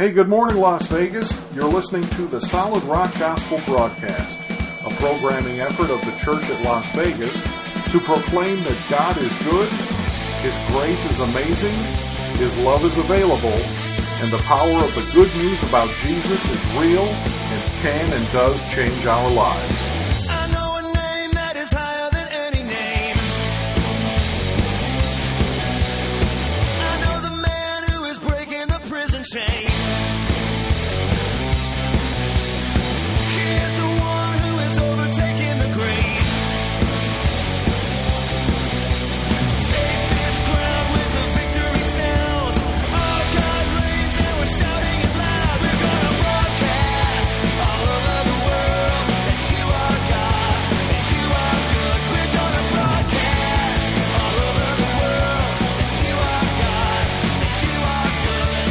Hey, good morning, Las Vegas. You're listening to the Solid Rock Gospel Broadcast, a programming effort of the church at Las Vegas to proclaim that God is good, His grace is amazing, His love is available, and the power of the good news about Jesus is real and can and does change our lives. I know a name that is higher than any name. I know the man who is breaking the prison chains. He is the one who is overtaking the grave. Shake this ground with the victory sound. Our God reigns and we're shouting it loud. We're gonna broadcast all over the world that you are God and you are good. We're gonna broadcast all over the world that you are God and you are good.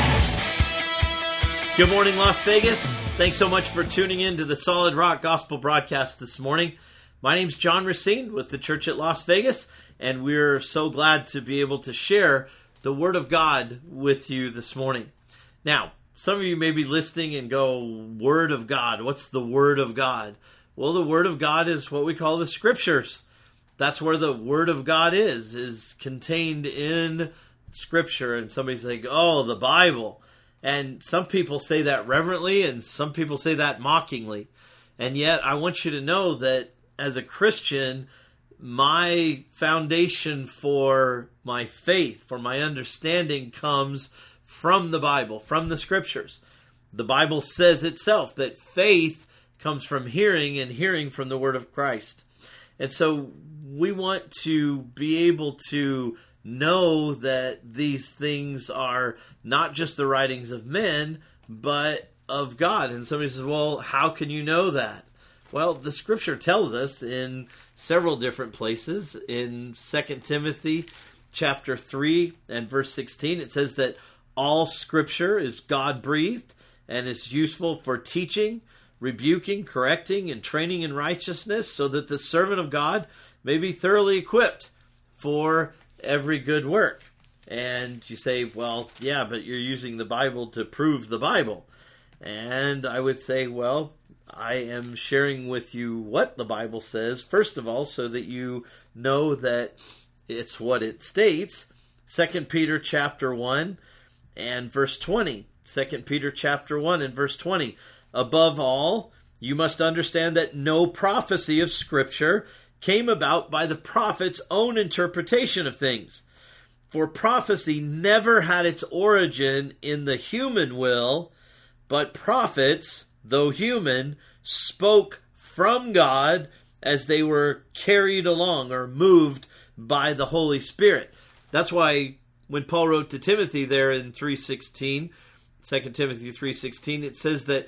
Yeah. Good morning, Las Vegas. Thanks so much for tuning in to the Solid Rock Gospel Broadcast this morning. My name's John Racine with the Church at Las Vegas, and we're so glad to be able to share the Word of God with you this morning. Now, some of you may be listening and go, Word of God, what's the Word of God? Well, the Word of God is what we call the Scriptures. That's where the Word of God is contained in Scripture. And somebody's like, oh, the Bible. And some people say that reverently, and some people say that mockingly. And yet, I want you to know that as a Christian, my foundation for my faith, for my understanding, comes from the Bible, from the Scriptures. The Bible says itself that faith comes from hearing, and hearing from the Word of Christ. And so we want to be able to know that these things are not just the writings of men, but of God. And somebody says, well, how can you know that? Well, the Scripture tells us in several different places. In 2 Timothy chapter 3 and verse 16, it says that all Scripture is God-breathed and is useful for teaching, rebuking, correcting, and training in righteousness, so that the servant of God may be thoroughly equipped for every good work. And you say, well, yeah, but you're using the Bible to prove the Bible. And I would say, well, I am sharing with you what the Bible says, first of all, so that you know that it's what it states. 2 Peter chapter 1 and verse 20. 2 Peter chapter 1 and verse 20. Above all, you must understand that no prophecy of Scripture came about by the prophet's own interpretation of things. For prophecy never had its origin in the human will, but prophets, though human, spoke from God as they were carried along or moved by the Holy Spirit. That's why when Paul wrote to Timothy there in 3:16, 2 Timothy 3:16, it says that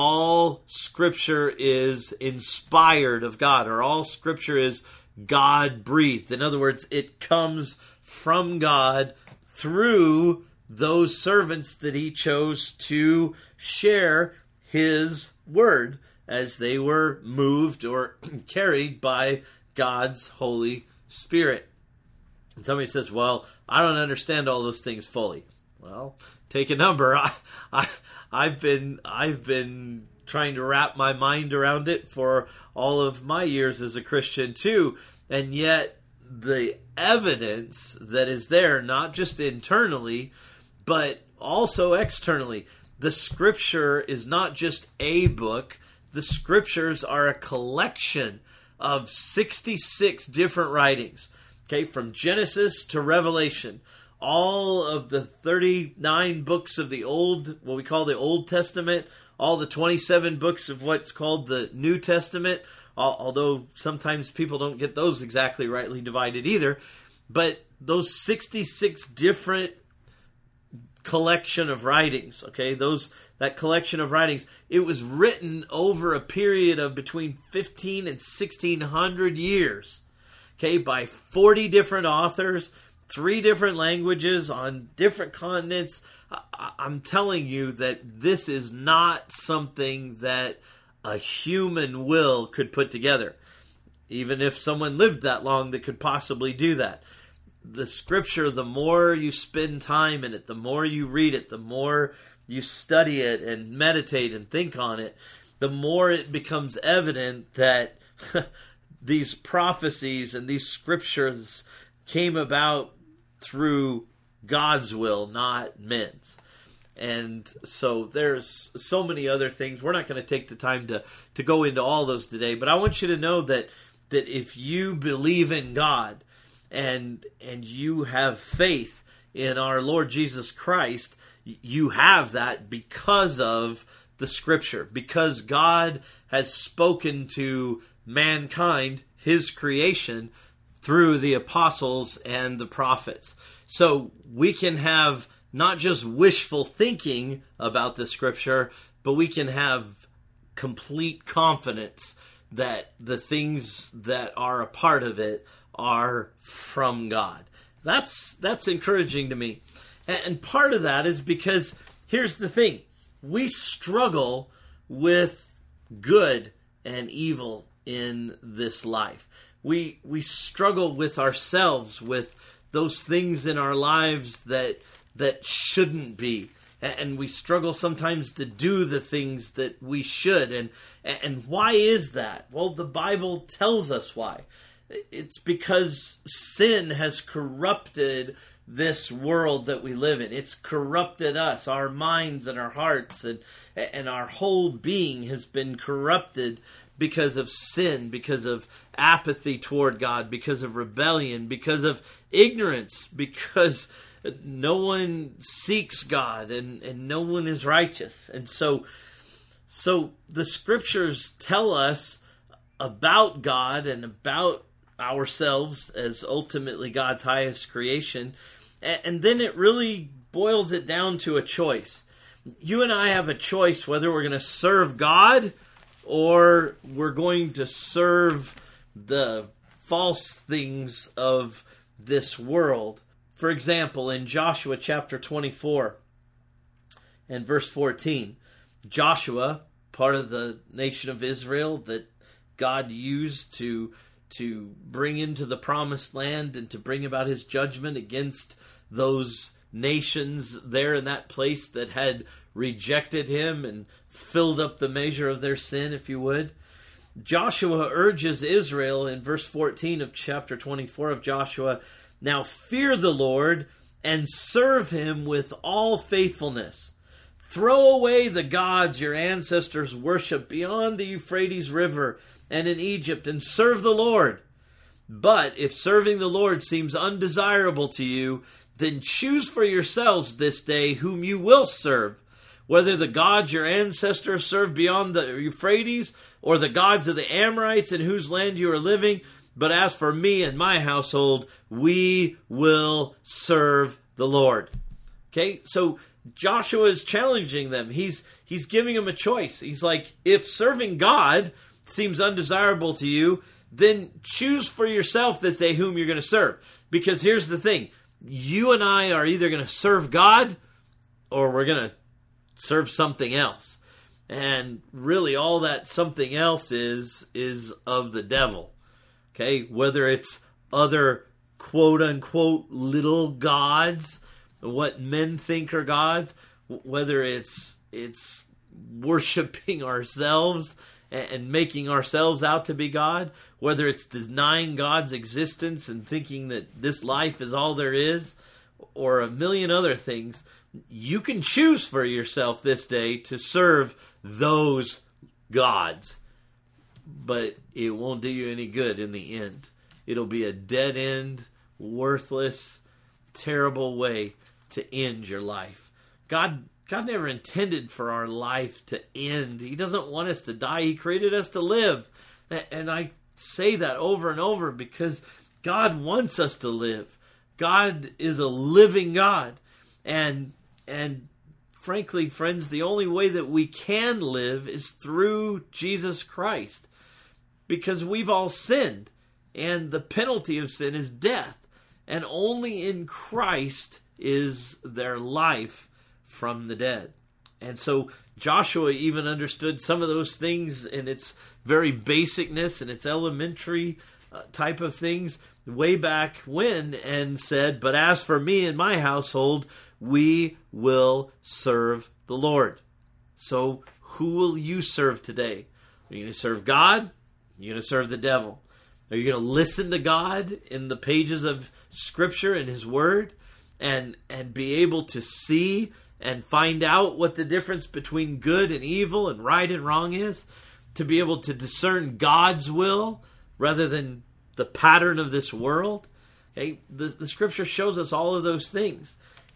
all Scripture is inspired of God, or all Scripture is God-breathed. In other words, it comes from God through those servants that He chose to share His Word as they were moved or carried by God's Holy Spirit. And somebody says, well, I don't understand all those things fully. Well, take a number. I've been trying to wrap my mind around it for all of my years as a Christian too, and yet the evidence that is there, not just internally, but also externally. The Scripture is not just a book. The Scriptures are a collection of 66 different writings, okay, from Genesis to Revelation. All of the 39 books of the Old, what we call the Old Testament, all the 27 books of what's called the New Testament, although sometimes people don't get those exactly rightly divided either. But those 66 different collection of writings, okay, that collection of writings, it was written over a period of between 15 and 1600 years, okay, by 40 different authors, 3 different languages on different continents. I'm telling you that this is not something that a human will could put together. Even if someone lived that long that could possibly do that. The Scripture, the more you spend time in it, the more you read it, the more you study it and meditate and think on it, the more it becomes evident that these prophecies and these scriptures came about through God's will, not men's. And so there's so many other things. We're not going to take the time to go into all those today, but I want you to know that if you believe in God and you have faith in our Lord Jesus Christ, you have that because of the Scripture, because God has spoken to mankind, His creation, through the apostles and the prophets. So we can have not just wishful thinking about the Scripture, but we can have complete confidence that the things that are a part of it are from God. That's encouraging to me. And part of that is because, here's the thing, we struggle with good and evil in this life. We struggle with ourselves, with those things in our lives that shouldn't be. And we struggle sometimes to do the things that we should. And why is that? Well, the Bible tells us why. It's because sin has corrupted this world that we live in. It's corrupted us, our minds and our hearts, and our whole being has been corrupted because of sin, because of apathy toward God, because of rebellion, because of ignorance, because no one seeks God and no one is righteous. And so the Scriptures tell us about God and about ourselves as ultimately God's highest creation. And then it really boils it down to a choice. You and I have a choice whether we're going to serve God or we're going to serve the false things of this world. For example, in Joshua chapter 24 and verse 14, Joshua, part of the nation of Israel that God used to bring into the promised land and to bring about his judgment against those nations there in that place that had rejected him and filled up the measure of their sin, if you would. Joshua urges Israel in verse 14 of chapter 24 of Joshua, "Now fear the Lord and serve him with all faithfulness. Throw away the gods your ancestors worshipped beyond the Euphrates River and in Egypt, and serve the Lord. But if serving the Lord seems undesirable to you, then choose for yourselves this day whom you will serve, whether the gods your ancestors served beyond the Euphrates, or the gods of the Amorites in whose land you are living. But as for me and my household, we will serve the Lord." Okay, so Joshua is challenging them. He's giving them a choice. He's like, if serving God seems undesirable to you, then choose for yourself this day whom you're going to serve. Because here's the thing. You and I are either going to serve God or we're going to serve something else. And really all that something else is of the devil. Okay, whether it's other quote-unquote little gods, what men think are gods, whether it's worshiping ourselves and making ourselves out to be God, whether it's denying God's existence and thinking that this life is all there is, or a million other things, you can choose for yourself this day to serve those gods. But it won't do you any good in the end. It'll be a dead end, worthless, terrible way to end your life. God never intended for our life to end. He doesn't want us to die. He created us to live. And I say that over and over because God wants us to live. God is a living God. And frankly, friends, the only way that we can live is through Jesus Christ. Because we've all sinned. And the penalty of sin is death. And only in Christ is there life from the dead. And so Joshua even understood some of those things in its very basicness and its elementary type of things way back when, and said, "But as for me and my household, we will serve the Lord. So who will you serve today? Are you going to serve God? Are you going to serve the devil? Are you going to listen to God in the pages of Scripture and His Word and be able to see and find out what the difference between good and evil and right and wrong is? To be able to discern God's will rather than the pattern of this world? Okay, the Scripture shows us all of those things.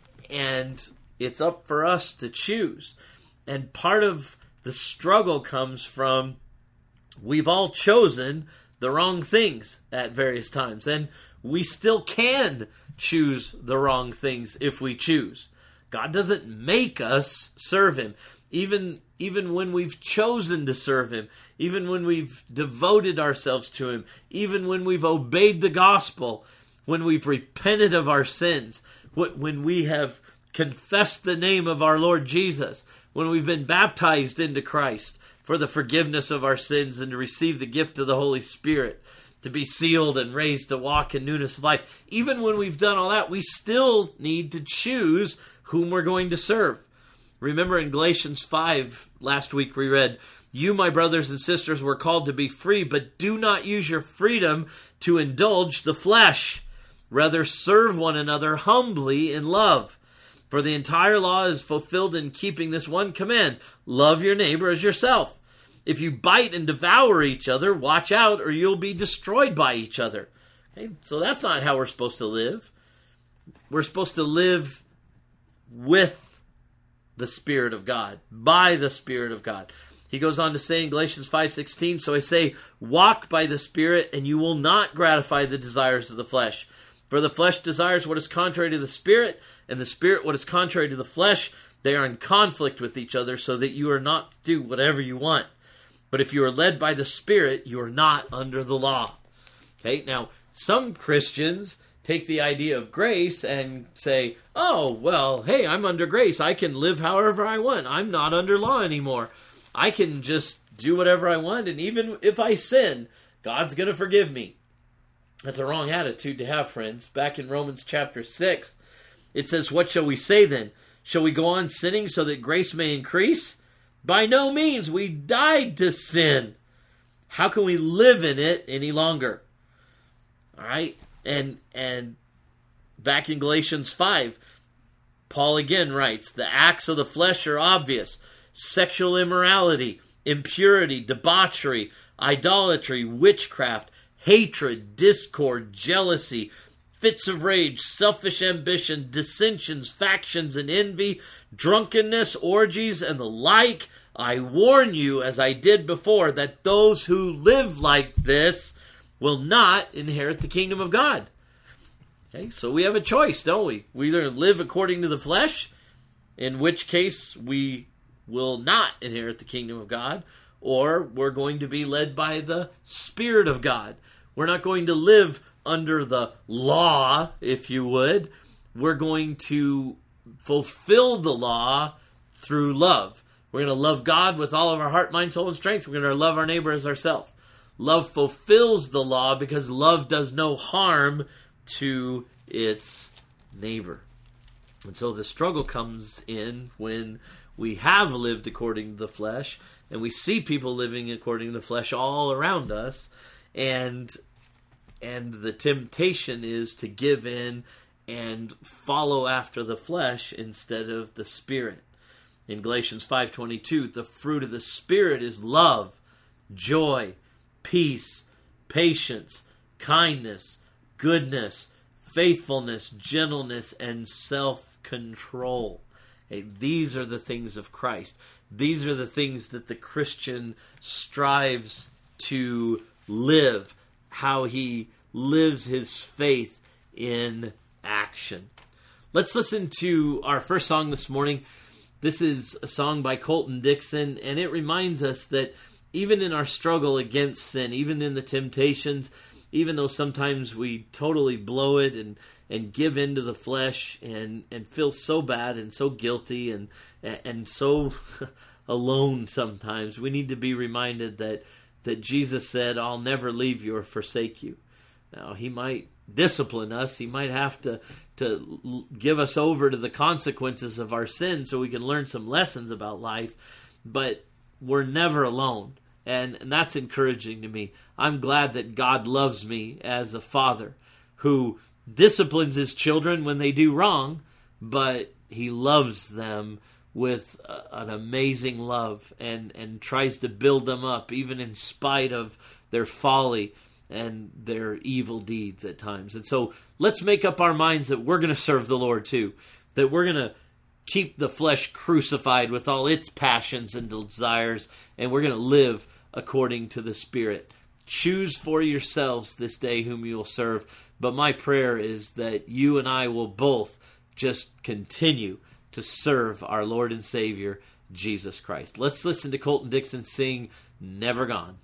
And it's up for us to choose. And part of the struggle comes from we've all chosen the wrong things at various times. And we still can choose the wrong things if we choose. God doesn't make us serve Him. Even when we've chosen to serve Him, even when we've devoted ourselves to Him, even when we've obeyed the gospel, when we've repented of our sins, when we have confessed the name of our Lord Jesus, when we've been baptized into Christ for the forgiveness of our sins and to receive the gift of the Holy Spirit, to be sealed and raised to walk in newness of life. Even when we've done all that, we still need to choose whom we're going to serve. Remember in Galatians 5, last week we read, "You, my brothers and sisters, were called to be free, but do not use your freedom to indulge the flesh. Rather, serve one another humbly in love. For the entire law is fulfilled in keeping this one command, love your neighbor as yourself. If you bite and devour each other, watch out or you'll be destroyed by each other." Okay? So that's not how we're supposed to live. We're supposed to live with the Spirit of God, by the Spirit of God. He goes on to say in Galatians 5:16, "So I say, walk by the Spirit, and you will not gratify the desires of the flesh. For the flesh desires what is contrary to the Spirit, and the Spirit what is contrary to the flesh. They are in conflict with each other, so that you are not to do whatever you want. But if you are led by the Spirit, you are not under the law." Okay, now, some Christians take the idea of grace and say, oh, well, hey, I'm under grace. I can live however I want. I'm not under law anymore. I can just do whatever I want, and even if I sin, God's going to forgive me. That's a wrong attitude to have, friends. Back in Romans chapter 6, it says, "What shall we say then? Shall we go on sinning so that grace may increase? By no means. We died to sin. How can we live in it any longer?" All right? And back in Galatians 5, Paul again writes, "The acts of the flesh are obvious: sexual immorality, impurity, debauchery, idolatry, witchcraft, hatred, discord, jealousy, fits of rage, selfish ambition, dissensions, factions, and envy, drunkenness, orgies, and the like. I warn you, as I did before, that those who live like this will not inherit the kingdom of God." Okay, so we have a choice, don't we? We either live according to the flesh, in which case we will not inherit the kingdom of God, or we're going to be led by the Spirit of God. We're not going to live under the law, if you would. We're going to fulfill the law through love. We're going to love God with all of our heart, mind, soul, and strength. We're going to love our neighbor as ourselves. Love fulfills the law because love does no harm to its neighbor. And so the struggle comes in when we have lived according to the flesh and we see people living according to the flesh all around us, and the temptation is to give in and follow after the flesh instead of the Spirit. In Galatians 5:22, the fruit of the Spirit is love, joy, peace, patience, kindness, goodness, faithfulness, gentleness, and self-control. Okay, these are the things of Christ. These are the things that the Christian strives to live, how he lives his faith in action. Let's listen to our first song this morning. This is a song by Colton Dixon, and it reminds us that even in our struggle against sin, even in the temptations, even though sometimes we totally blow it and give in to the flesh and feel so bad and so guilty and so alone sometimes, we need to be reminded that Jesus said, "I'll never leave you or forsake you." Now, he might discipline us. He might have to give us over to the consequences of our sin so we can learn some lessons about life. But we're never alone. And that's encouraging to me. I'm glad that God loves me as a father who disciplines his children when they do wrong, but he loves them with an amazing love and tries to build them up even in spite of their folly and their evil deeds at times. And so let's make up our minds that we're going to serve the Lord too, that we're going to keep the flesh crucified with all its passions and desires, and we're going to live according to the Spirit. Choose for yourselves this day whom you will serve. But my prayer is that you and I will both just continue to serve our Lord and Savior, Jesus Christ. Let's listen to Colton Dixon sing Never Gone.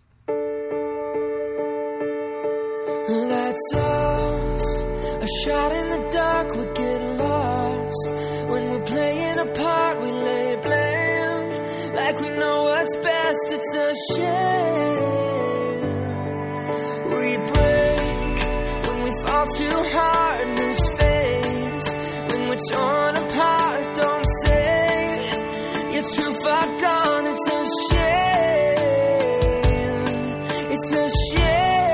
Lights off, a shot in the dark, we get lost. When we're playing a part, we lay blame, like we know what's best, it's a shame. We break, when we fall too hard, lose face. When we're torn apart, don't say you're too far gone, it's a shame. It's a shame.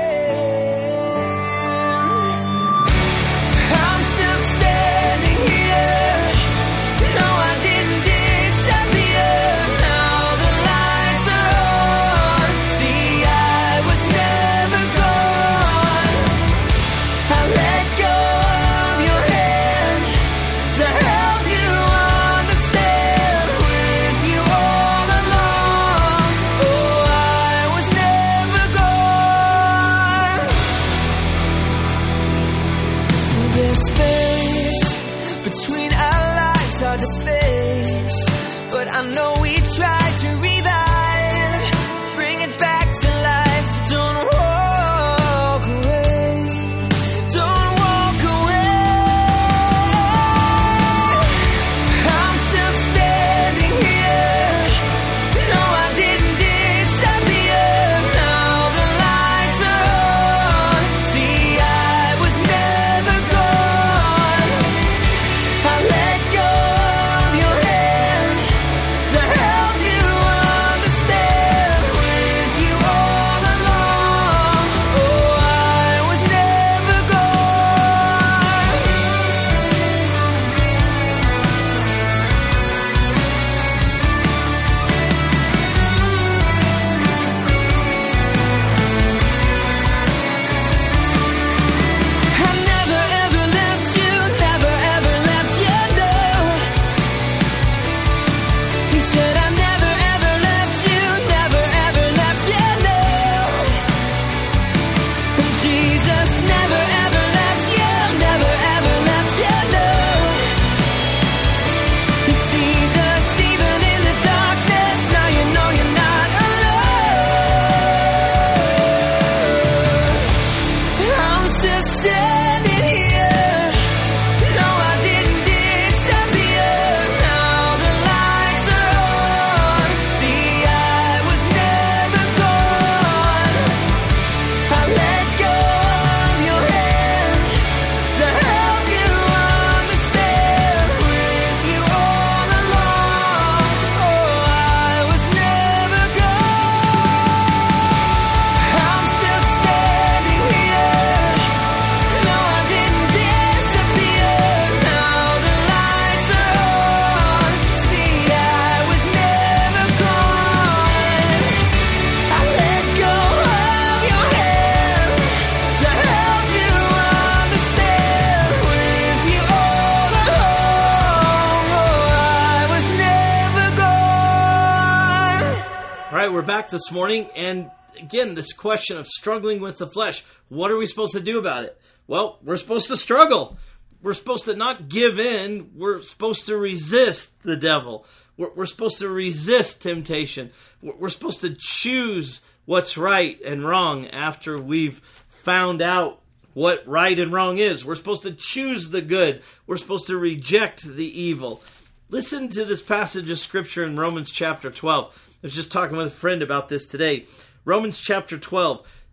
We're back this morning, and again, this question of struggling with the flesh. What are we supposed to do about it? Well, we're supposed to struggle. We're supposed to not give in. We're supposed to resist the devil. We're supposed to resist temptation. We're supposed to choose what's right and wrong after we've found out what right and wrong is. We're supposed to choose the good. We're supposed to reject the evil. Listen to this passage of Scripture in Romans chapter 12. I was just talking with a friend about this today. Romans chapter 12.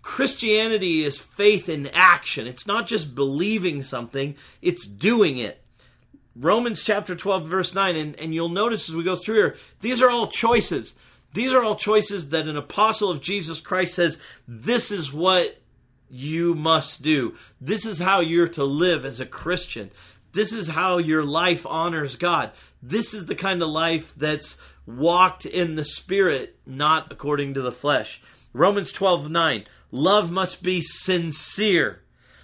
Christianity is faith in action. It's not just believing something, it's doing it. Romans chapter 12, verse 9, and you'll notice as we go through here, these are all choices. These are all choices that an apostle of Jesus Christ says, this is what you must do. This is how you're to live as a Christian. This is how your life honors God. This is the kind of life that's walked in the Spirit, not according to the flesh. Romans 12:9, love must be sincere.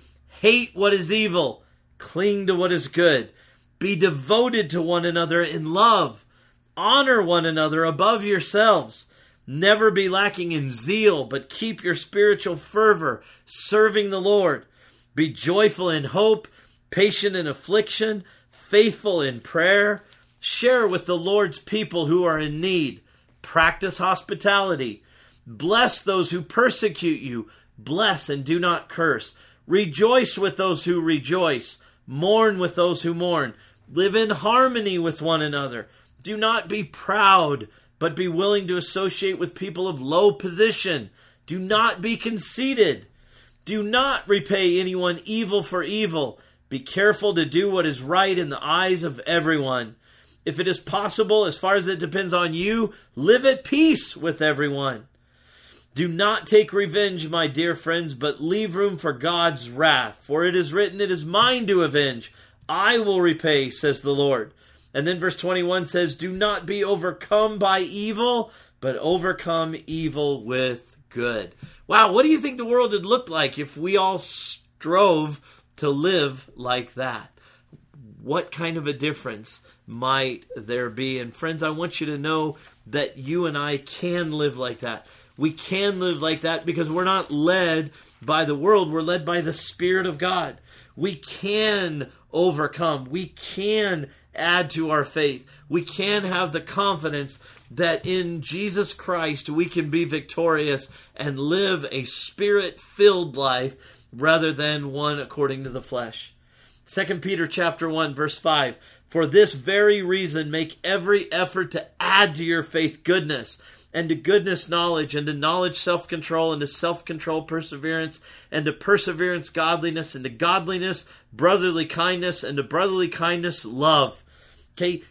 Hate what is evil. Cling to what is good. Be devoted to one another in love. Honor one another above yourselves. Never be lacking in zeal, but keep your spiritual fervor, serving the Lord. Be joyful in hope, patient in affliction, faithful in prayer. Share with the Lord's people who are in need. Practice hospitality. Bless those who persecute you. Bless and do not curse. Rejoice with those who rejoice. Mourn with those who mourn. Live in harmony with one another. Do not be proud, but be willing to associate with people of low position. Do not be conceited. Do not repay anyone evil for evil. Be careful to do what is right in the eyes of everyone. If it is possible, as far as it depends on you, live at peace with everyone. Do not take revenge, my dear friends, but leave room for God's wrath. For it is written, it is mine to avenge. I will repay, says the Lord. And then verse 21 says, do not be overcome by evil, but overcome evil with good. Wow, what do you think the world would look like if we all strove to live like that? What kind of a difference might there be? And friends, I want you to know that you and I can live like that. We can live like that because we're not led by the world. We're led by the Spirit of God. We can overcome. We can add to our faith. We can have the confidence that in Jesus Christ we can be victorious and live a Spirit-filled life rather than one according to the flesh. 2 Peter chapter 1, verse 5, for this very reason make every effort to add to your faith goodness, and to goodness knowledge, and to knowledge self-control, and to self-control perseverance, and to perseverance godliness, and to godliness brotherly kindness, and to brotherly kindness love. Okay,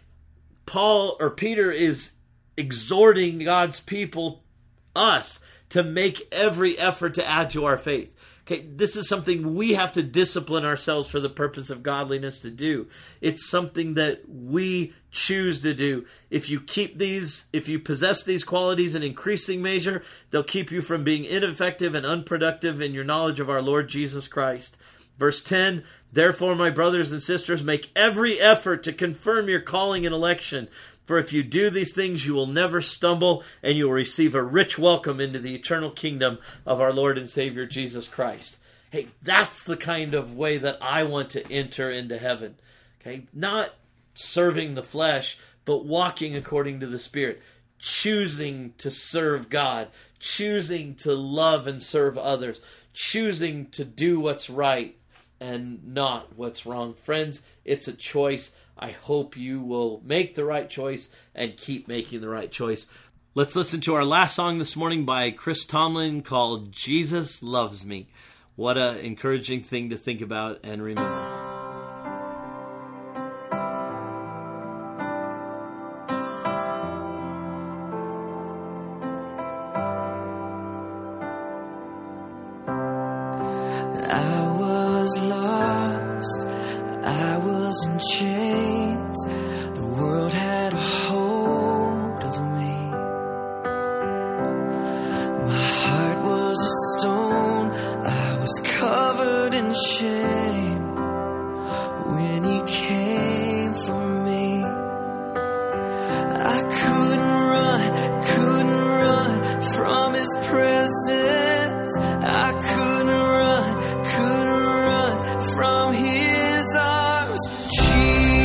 Peter is exhorting God's people, us, to make every effort to add to our faith. Okay, this is something we have to discipline ourselves for the purpose of godliness to do. It's something that we choose to do. If you possess these qualities in increasing measure, they'll keep you from being ineffective and unproductive in your knowledge of our Lord Jesus Christ. Verse 10, therefore, my brothers and sisters, make every effort to confirm your calling and election. For if you do these things, you will never stumble, and you will receive a rich welcome into the eternal kingdom of our Lord and Savior Jesus Christ. Hey, that's the kind of way that I want to enter into heaven. Okay, not serving the flesh, but walking according to the Spirit, choosing to serve God, choosing to love and serve others, choosing to do what's right and not what's wrong. Friends, it's a choice. I hope you will make the right choice and keep making the right choice. Let's listen to our last song this morning by Chris Tomlin called Jesus Loves Me. What an encouraging thing to think about and remember. I was lost, I was in chains, the world had a hold of me. My heart was a stone, I was covered in shame when he came for me. I couldn't run from his presence. I couldn't run from his arms. Jesus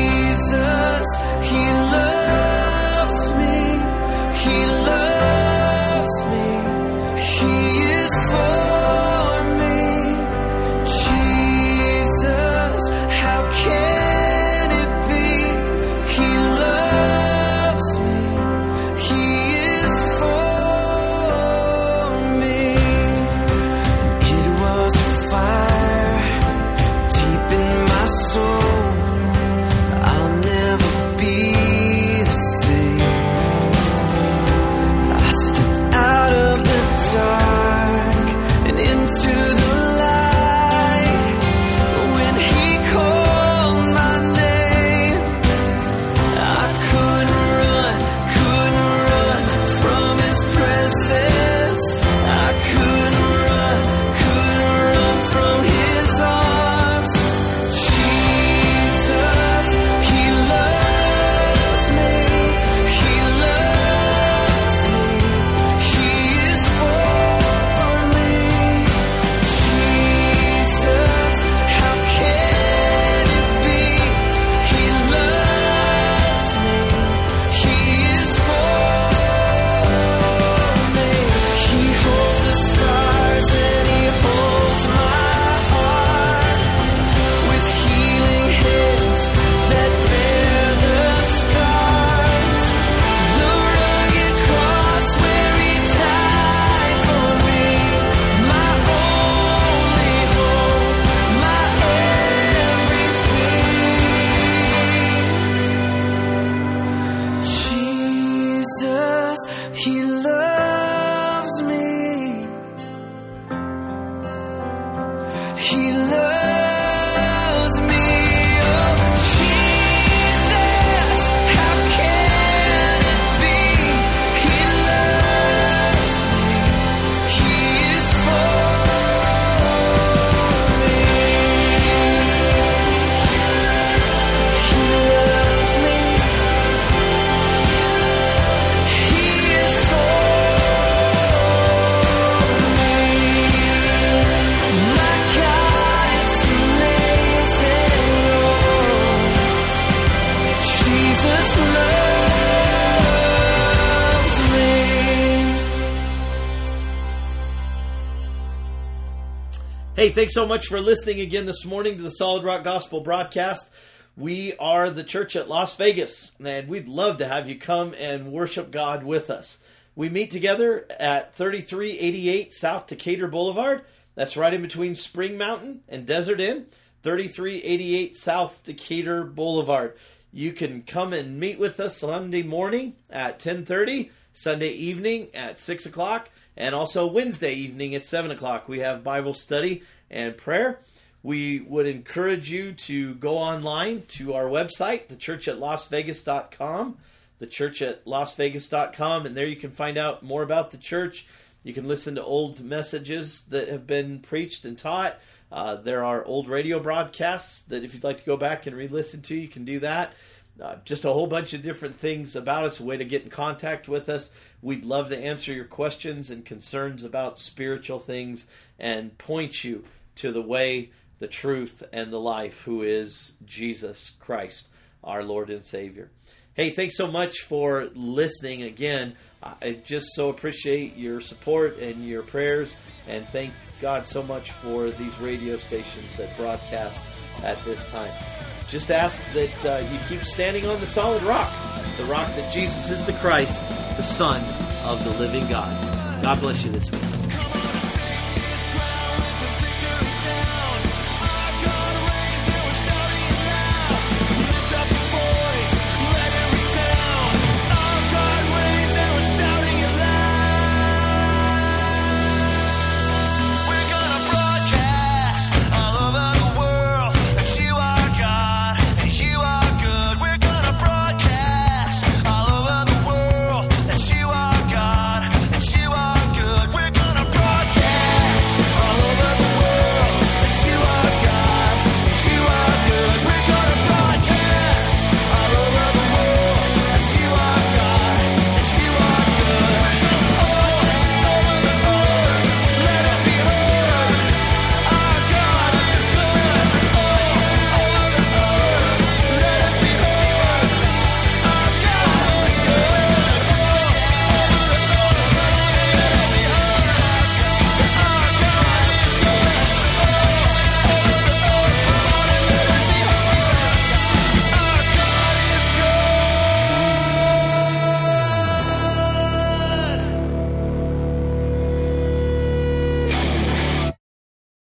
Hey, thanks so much for listening again this morning to the Solid Rock Gospel broadcast. We are the church at Las Vegas, and we'd love to have you come and worship God with us. We meet together at 3388 South Decatur Boulevard. That's right in between Spring Mountain and Desert Inn, 3388 South Decatur Boulevard. You can come and meet with us Sunday morning at 10:30, Sunday evening at 6 o'clock, and also Wednesday evening at 7 o'clock. We have Bible study and prayer. We would encourage you to go online to our website, thechurchatlasvegas.com, thechurchatlasvegas.com, and there you can find out more about the church. You can listen to old messages that have been preached and taught. There are old radio broadcasts that if you'd like to go back and re-listen to, you can do that. Just a whole bunch of different things about us, a way to get in contact with us. We'd love to answer your questions and concerns about spiritual things and point you to the way, the truth, and the life, who is Jesus Christ, our Lord and Savior. Hey, thanks so much for listening again. I just so appreciate your support and your prayers, and thank God so much for these radio stations that broadcast at this time. Just ask that you keep standing on the solid rock, the rock that Jesus is the Christ, the Son of the living God. God bless you this week.